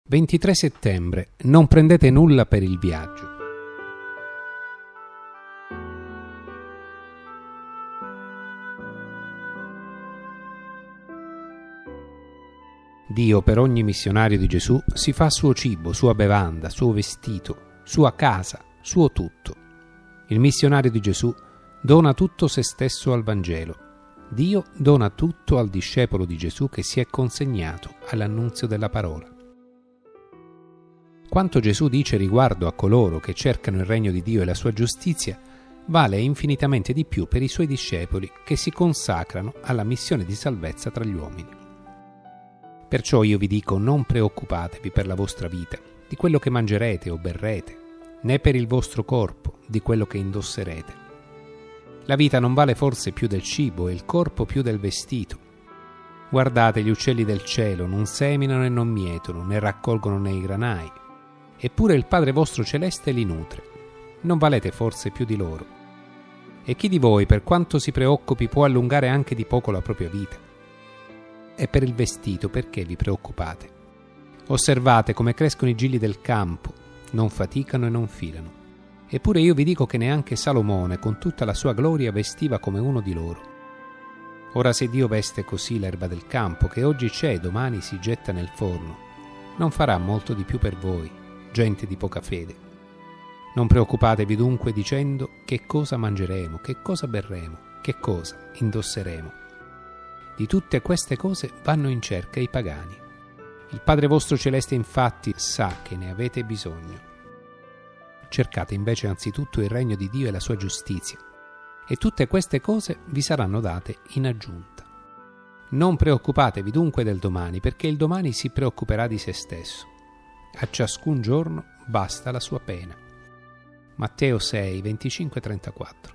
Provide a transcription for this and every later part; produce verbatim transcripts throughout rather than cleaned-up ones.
ventitré settembre. Non prendete nulla per il viaggio. Dio per ogni missionario di Gesù si fa suo cibo, sua bevanda, suo vestito, sua casa, suo tutto. Il missionario di Gesù dona tutto se stesso al Vangelo. Dio dona tutto al discepolo di Gesù che si è consegnato all'annunzio della parola. Quanto Gesù dice riguardo a coloro che cercano il regno di Dio e la sua giustizia vale infinitamente di più per i suoi discepoli che si consacrano alla missione di salvezza tra gli uomini. Perciò io vi dico, non preoccupatevi per la vostra vita, di quello che mangerete o berrete, né per il vostro corpo, di quello che indosserete. La vita non vale forse più del cibo e il corpo più del vestito. Guardate gli uccelli del cielo, non seminano e non mietono, né raccolgono nei granai. Eppure il Padre vostro celeste li nutre. Non valete forse più di loro? E chi di voi, per quanto si preoccupi, può allungare anche di poco la propria vita? E per il vestito perché vi preoccupate? Osservate come crescono i gigli del campo, non faticano e non filano. Eppure io vi dico che neanche Salomone, con tutta la sua gloria, vestiva come uno di loro. Ora se Dio veste così l'erba del campo, che oggi c'è e domani si getta nel forno, non farà molto di più per voi, gente di poca fede. Non preoccupatevi dunque dicendo che cosa mangeremo, che cosa berremo, che cosa indosseremo. Di tutte queste cose vanno in cerca i pagani. Il Padre vostro celeste infatti sa che ne avete bisogno. Cercate invece anzitutto il regno di Dio e la sua giustizia, e tutte queste cose vi saranno date in aggiunta. Non preoccupatevi dunque del domani, perché il domani si preoccuperà di se stesso. A ciascun giorno basta la sua pena. Matteo sei, venticinque trentaquattro.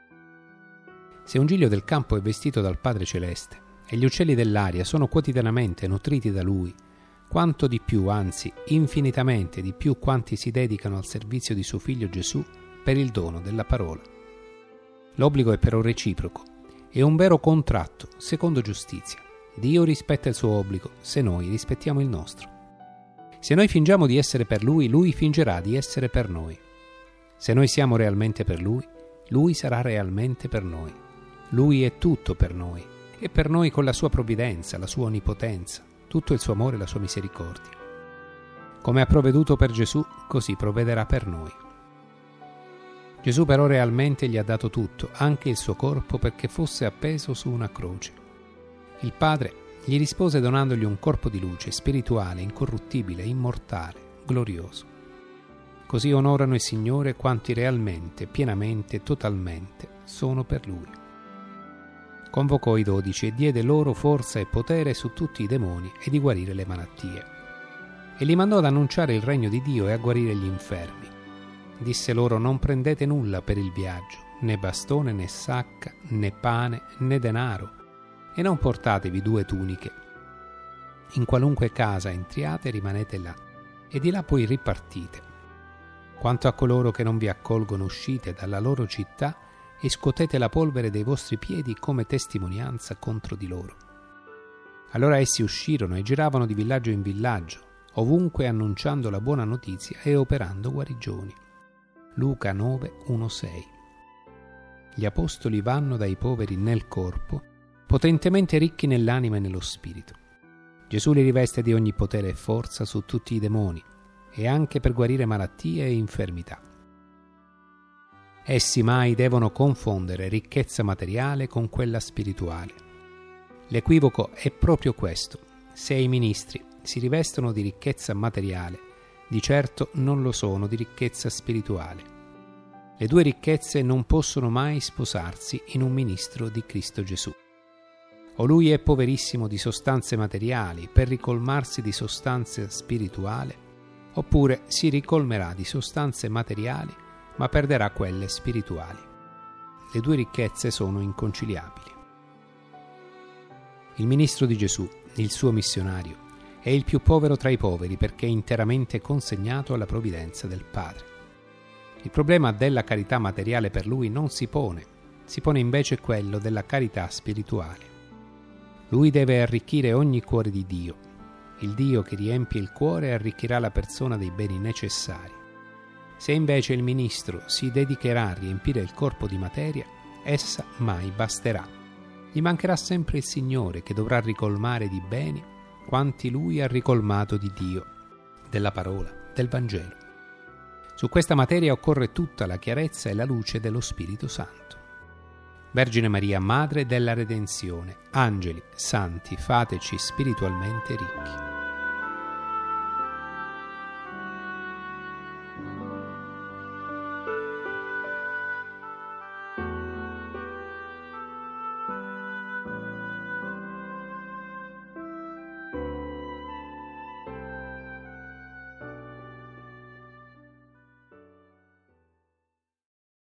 Se un giglio del campo è vestito dal Padre Celeste e gli uccelli dell'aria sono quotidianamente nutriti da Lui, quanto di più, anzi infinitamente di più quanti si dedicano al servizio di suo Figlio Gesù per il dono della parola. L'obbligo è però reciproco, è un vero contratto secondo giustizia. Dio rispetta il suo obbligo se noi rispettiamo il nostro. Se noi fingiamo di essere per Lui, Lui fingerà di essere per noi. Se noi siamo realmente per Lui, Lui sarà realmente per noi. Lui è tutto per noi, e per noi con la sua provvidenza, la sua onnipotenza, tutto il suo amore e la sua misericordia. Come ha provveduto per Gesù, così provvederà per noi. Gesù però realmente gli ha dato tutto, anche il suo corpo, perché fosse appeso su una croce. Il Padre gli rispose donandogli un corpo di luce, spirituale, incorruttibile, immortale, glorioso. Così onorano il Signore quanti realmente, pienamente, totalmente sono per Lui. Convocò i dodici e diede loro forza e potere su tutti i demoni e di guarire le malattie. E li mandò ad annunciare il regno di Dio e a guarire gli infermi. Disse loro: non prendete nulla per il viaggio, né bastone, né sacca, né pane, né denaro, e non portatevi due tuniche. In qualunque casa entriate, rimanete là, e di là poi ripartite. Quanto a coloro che non vi accolgono, uscite dalla loro città e scuotete la polvere dei vostri piedi come testimonianza contro di loro. Allora essi uscirono e giravano di villaggio in villaggio, ovunque annunciando la buona notizia e operando guarigioni. Luca nove, uno sei. Gli apostoli vanno dai poveri nel corpo, potentemente ricchi nell'anima e nello spirito. Gesù li riveste di ogni potere e forza su tutti i demoni, e anche per guarire malattie e infermità. Essi mai devono confondere ricchezza materiale con quella spirituale. L'equivoco è proprio questo: se i ministri si rivestono di ricchezza materiale, di certo non lo sono di ricchezza spirituale. Le due ricchezze non possono mai sposarsi in un ministro di Cristo Gesù. O lui è poverissimo di sostanze materiali per ricolmarsi di sostanza spirituale, oppure si ricolmerà di sostanze materiali ma perderà quelle spirituali. Le due ricchezze sono inconciliabili. Il ministro di Gesù, il suo missionario, è il più povero tra i poveri perché è interamente consegnato alla provvidenza del Padre. Il problema della carità materiale per lui non si pone, si pone invece quello della carità spirituale. Lui deve arricchire ogni cuore di Dio. Il Dio che riempie il cuore arricchirà la persona dei beni necessari. Se invece il ministro si dedicherà a riempire il corpo di materia, essa mai basterà. Gli mancherà sempre il Signore, che dovrà ricolmare di beni quanti lui ha ricolmato di Dio, della parola, del Vangelo. Su questa materia occorre tutta la chiarezza e la luce dello Spirito Santo. Vergine Maria, Madre della Redenzione, angeli, santi, fateci spiritualmente ricchi.